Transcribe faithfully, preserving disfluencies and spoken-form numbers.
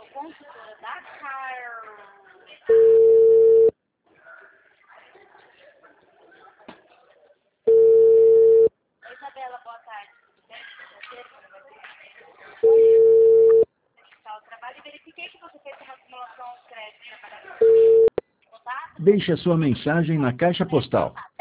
consultora da Car. Isabela, boa tarde. O trabalho e verifiquei que você fez uma simulação crédito. Deixe a sua mensagem na caixa postal.